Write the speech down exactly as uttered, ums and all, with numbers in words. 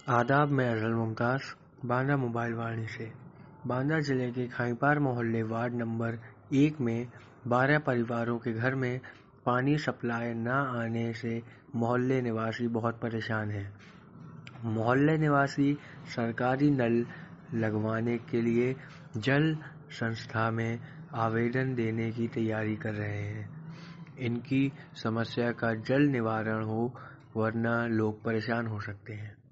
आदाब, मैं अजहर मुमताज़ बांदा मोबाइल वाणी से। बांदा जिले के खाईपार मोहल्ले वार्ड नंबर एक में बारह परिवारों के घर में पानी सप्लाई न आने से मोहल्ले निवासी बहुत परेशान हैं। मोहल्ले निवासी सरकारी नल लगवाने के लिए जल संस्था में आवेदन देने की तैयारी कर रहे हैं। इनकी समस्या का जल्द निवारण हो, वरना लोग परेशान हो सकते हैं।